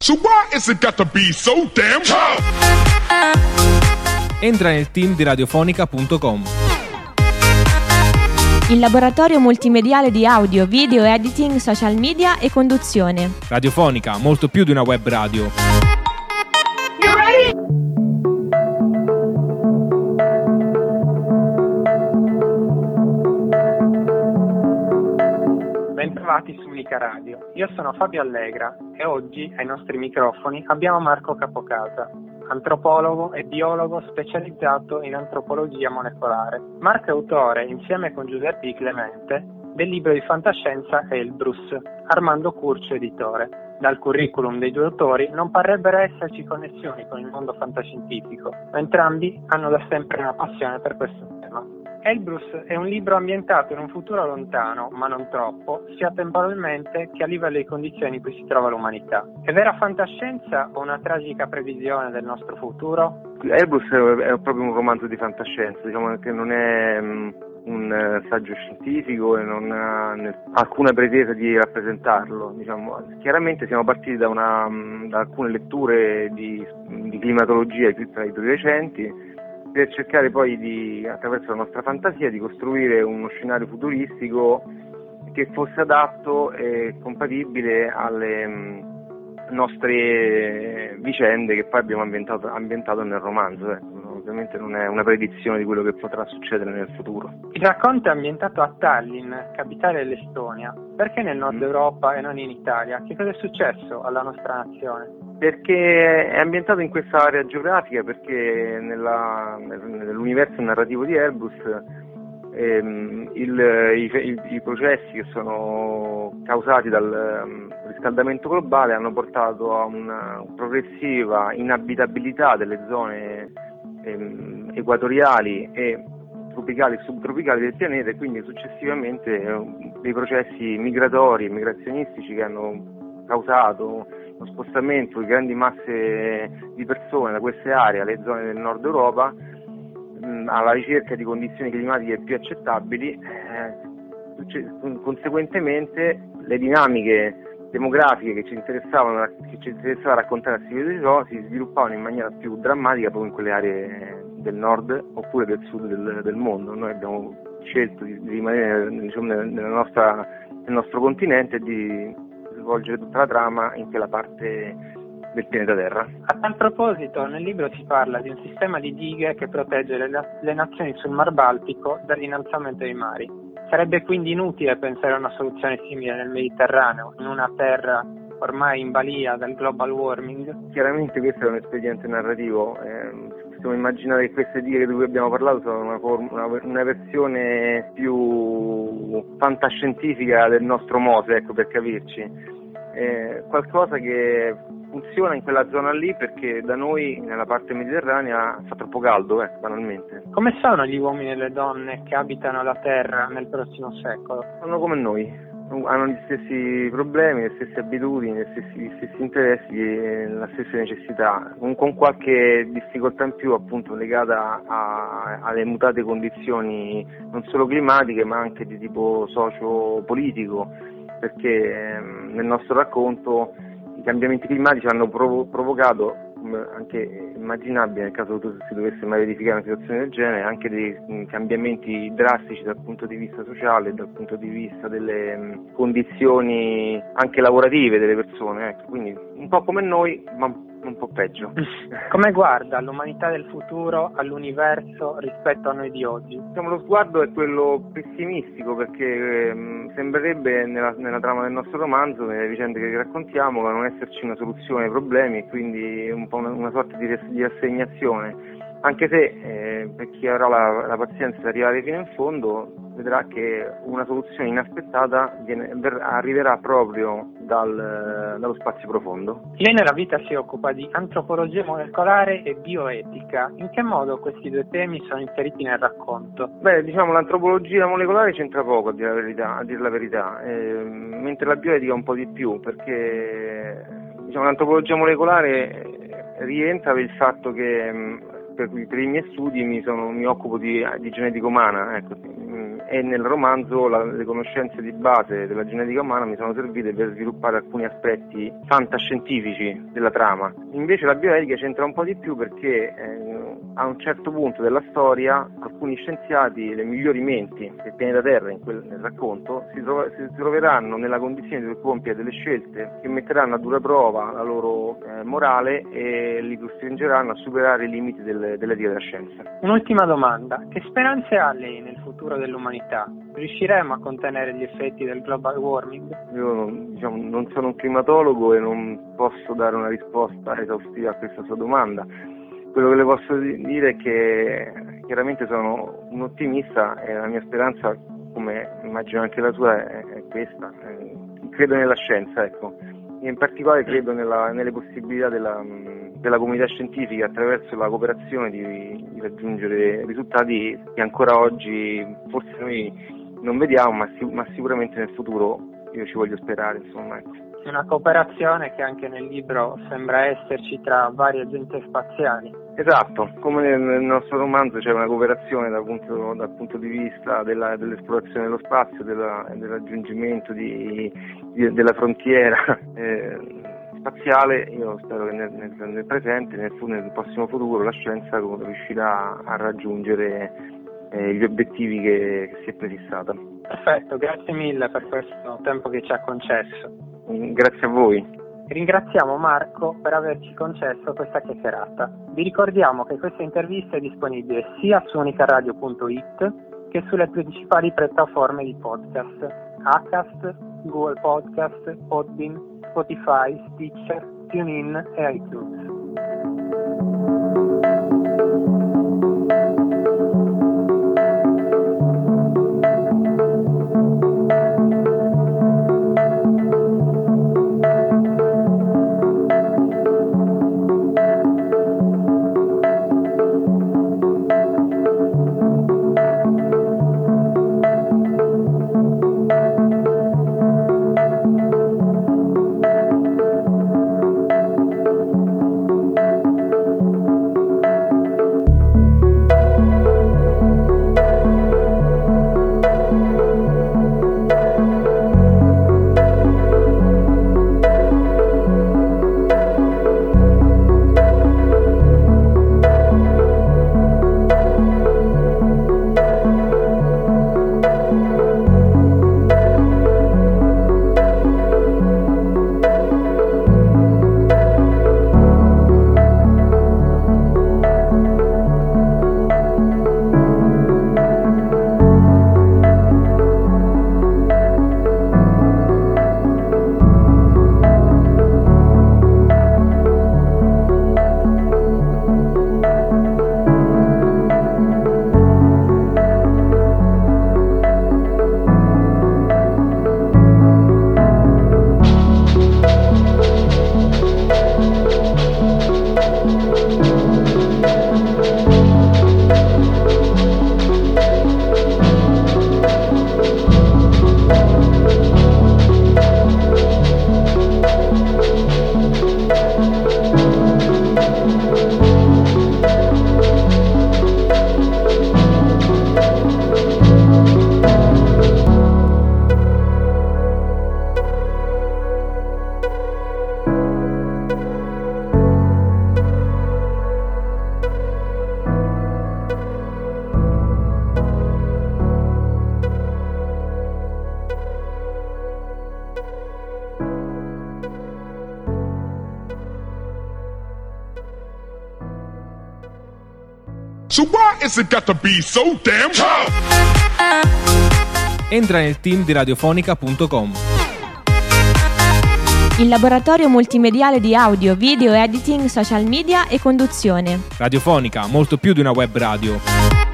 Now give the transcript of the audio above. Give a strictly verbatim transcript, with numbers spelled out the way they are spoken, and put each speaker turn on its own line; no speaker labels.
So why is it got to be so damn tough?
Entra nel team di radiofonica punto com.
Il laboratorio multimediale di audio, video, editing, social media e conduzione.
Radiofonica, molto più di una web radio.
You ready?
Bentrovati su Unica Radio. Io sono Fabio Allegra e oggi ai nostri microfoni abbiamo Marco Capocasa, antropologo e biologo specializzato in antropologia molecolare. Marco è autore, insieme con Giuseppe Di Clemente, del libro di fantascienza Elbrus, Armando Curcio editore. Dal curriculum dei due autori non parrebbero esserci connessioni con il mondo fantascientifico, ma entrambi hanno da sempre una passione per questo tema. Elbrus è un libro ambientato in un futuro lontano, ma non troppo, sia temporalmente che a livello di condizioni in cui si trova l'umanità. È vera fantascienza o una tragica previsione del nostro futuro?
Elbrus è proprio un romanzo di fantascienza, diciamo che non è um, un saggio scientifico e non ha alcuna pretesa di rappresentarlo. Diciamo. Chiaramente siamo partiti da, una, da alcune letture di, di climatologia tra i più recenti, per cercare poi di, attraverso la nostra fantasia, di costruire uno scenario futuristico che fosse adatto e compatibile alle mh, nostre vicende che poi abbiamo ambientato, ambientato nel romanzo. Eh. Ovviamente non è una predizione di quello che potrà succedere nel futuro.
Il racconto è ambientato a Tallinn, capitale dell'Estonia. Perché nel nord Europa e non in Italia? Che cosa è successo alla nostra nazione?
Perché è ambientato in questa area geografica, perché nella, nell'universo narrativo di Elbrus ehm, il, i, i processi che sono causati dal um, riscaldamento globale hanno portato a una progressiva inabitabilità delle zone ehm, equatoriali e tropicali e subtropicali del pianeta, e quindi successivamente eh, dei processi migratori e migrazionistici che hanno causato lo spostamento di grandi masse di persone da queste aree alle zone del nord Europa mh, alla ricerca di condizioni climatiche più accettabili. Eh, conseguentemente le dinamiche demografiche che ci interessavano che ci interessava raccontare a seguito di ciò si sviluppavano in maniera più drammatica proprio in quelle aree del nord oppure del sud del, del mondo. Noi abbiamo scelto di, di rimanere diciamo, nella nostra, nel nostro continente e di svolgere tutta la trama in quella parte del pianeta Terra.
A tal proposito, nel libro si parla di un sistema di dighe che protegge le, le nazioni sul Mar Baltico dall'innalzamento dei mari. Sarebbe quindi inutile pensare a una soluzione simile nel Mediterraneo, in una terra ormai in balia dal global warming?
Chiaramente questo è un espediente narrativo. Eh, possiamo immaginare che queste dighe di cui abbiamo parlato sono una, form- una, una versione più fantascientifica del nostro Mose, ecco, per capirci. Eh, qualcosa che funziona in quella zona lì perché da noi nella parte mediterranea fa troppo caldo, eh, banalmente.
Come sono gli uomini e le donne che abitano la Terra nel prossimo secolo?
Sono come noi, hanno gli stessi problemi, le stesse abitudini, gli stessi, gli stessi interessi e le stesse necessità, con, con qualche difficoltà in più appunto legata a, alle mutate condizioni non solo climatiche ma anche di tipo socio-politico, perché ehm, nel nostro racconto i cambiamenti climatici hanno provo- provocato, come anche immaginabile nel caso si dovesse mai verificare una situazione del genere, anche dei mh, cambiamenti drastici dal punto di vista sociale, dal punto di vista delle mh, condizioni anche lavorative delle persone, ecco. Quindi un po' come noi, ma un po' peggio.
Come guarda l'umanità del futuro all'universo rispetto a noi di oggi?
Diciamo, lo sguardo è quello pessimistico, perché ehm, sembrerebbe nella, nella trama del nostro romanzo, nelle vicende che raccontiamo, non esserci una soluzione ai problemi e quindi un po' una, una sorta di, res- di rassegnazione, anche se eh, per chi avrà la, la pazienza di arrivare fino in fondo vedrà che una soluzione inaspettata viene, ver- arriverà proprio dal, dallo spazio profondo.
Lei nella vita si occupa di antropologia molecolare e bioetica. In che modo questi due temi sono inseriti nel racconto?
Beh, diciamo l'antropologia molecolare c'entra poco, a dire la verità, a dire la verità eh, mentre la bioetica un po' di più, perché diciamo l'antropologia molecolare rientra per il fatto che per, per i miei studi mi, sono, mi occupo di, di genetica umana, ecco, e nel romanzo la, le conoscenze di base della genetica umana mi sono servite per sviluppare alcuni aspetti fantascientifici della trama. Invece la bioetica c'entra un po' di più perché eh, a un certo punto della storia alcuni scienziati, le migliori menti del pianeta Terra in quel, nel racconto, si, trov- si troveranno nella condizione di compiere delle scelte che metteranno a dura prova la loro eh, morale e li costringeranno a superare i limiti del, dell'etica della scienza.
Un'ultima domanda: che speranze ha lei nel futuro dell'umanità? Riusciremo a contenere gli effetti del global warming?
Io non, diciamo, non sono un climatologo e non posso dare una risposta esaustiva a questa sua domanda. Quello che le posso dire è che chiaramente sono un ottimista e la mia speranza, come immagino anche la sua, è, è questa. Credo nella scienza, ecco. E in particolare credo nella, nelle possibilità della, della comunità scientifica attraverso la cooperazione di, di raggiungere risultati che ancora oggi forse noi non vediamo, ma, ma sicuramente nel futuro io ci voglio sperare, insomma. Ecco.
Una cooperazione che anche nel libro sembra esserci tra varie agenzie spaziali.
Esatto, come nel, nel nostro romanzo c'è una cooperazione dal punto, dal punto di vista della, dell'esplorazione dello spazio, della, del raggiungimento di, di, della frontiera eh, spaziale. Io spero che nel, nel, nel presente, nel, nel prossimo futuro, la scienza riuscirà a raggiungere eh, gli obiettivi che, che si è prefissata.
Perfetto, grazie mille per questo tempo che ci ha concesso.
Grazie a voi.
Ringraziamo Marco per averci concesso questa chiacchierata. Vi ricordiamo che questa intervista è disponibile sia su unicaradio punto it che sulle principali piattaforme di podcast: Acast, Google Podcast, Podbean, Spotify, Stitcher, TuneIn e iTunes.
So why is it got to be so damn tough?
Entra nel team di radiofonica punto com.
Il laboratorio multimediale di audio, video, editing, social media e conduzione.
Radiofonica, molto più di una web radio.